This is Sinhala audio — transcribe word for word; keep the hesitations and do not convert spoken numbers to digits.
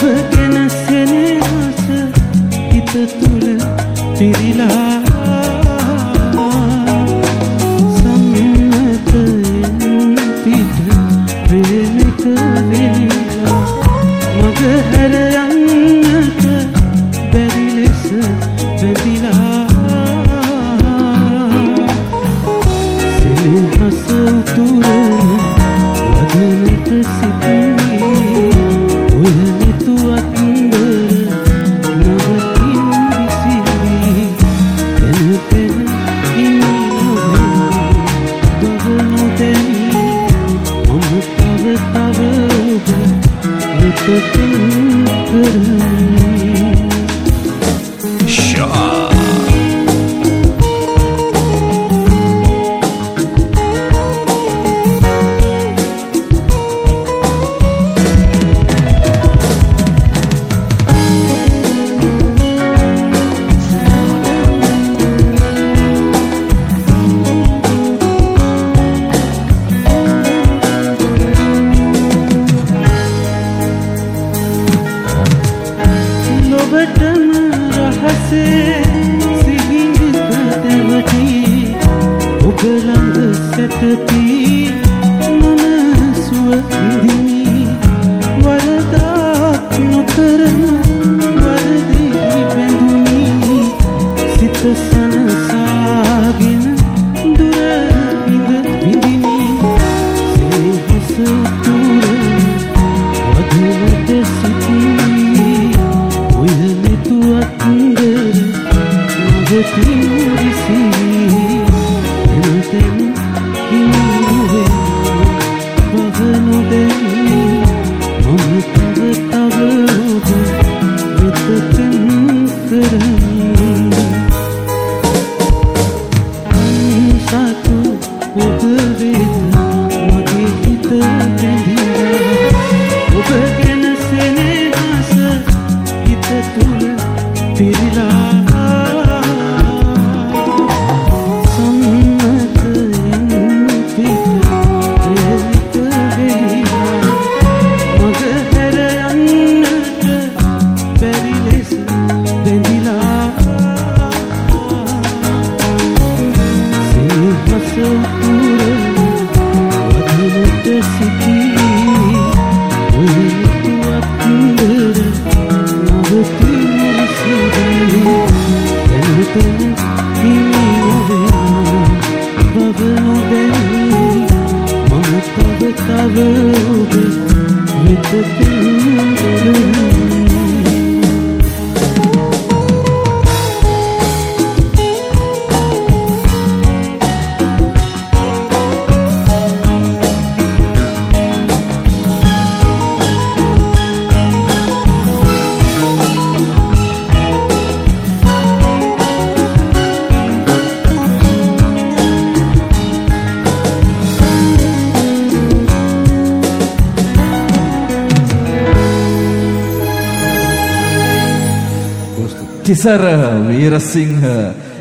ඔබගෙන සෙනෙහස හිත තුල පිරිලා සම්මතයෙන් පිට ප්‍රේමික වෙලා මග හැර යන්නට බැරි ලෙස බැඳිලා සෙනෙහස උතුරන වදනට සිටිනේ ඔයනිතු අත්දර නවතින් විසිරී එන පෙන ඉන්නවෙන් බවනු දැනී මම තව තව ඔබ වෙතකින් කරන්නේ ෂා ඔබටම රහසේ සිහින් පැවති ඔබ ළඟ සැතපි මම සුව විඳිමි වරදක් නොකරන වරදෙහි බැඳුනි සිත සනසාගෙන දුර ඉඳ විඳිමි සෙනෙහස තුරන වදනට සිටිමි ඔයනිතු අත්දර නවතින් විසිරී එන තැන ඉන්නවෙන් බවනු දැනී මම තව තව ඔබ වෙතකින් කරන්නේ අන්සතු ඔබ වෙත මගේ හිත බැඳිලා ඔබ ගැන සෙනෙහස හිත තුල පිරිලා සම්මතයෙන් පිට ප්‍රේමික වෙලා මග හැර යන්නට බැරි ලෙස බැඳිලා සෙනෙහස උතුරන වදනට සිටී ඔයනිතු අත්දර නවතින් විසිරී එන තැන ඉන්නවෙන් බවනු දැනී මම තව තව ඔබ වෙතකින් කරන්නේ තිසර වීරසිංහ